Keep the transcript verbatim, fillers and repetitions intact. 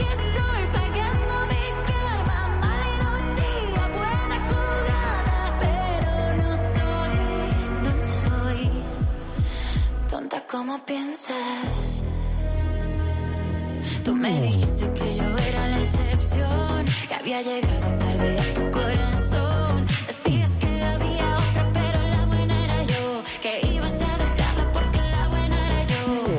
estoy pagando mi karma. Mala ironía, buena jugada, pero no soy, no soy tonta como piensas. Tú me dijiste que yo era la excepción, que había llegado tarde.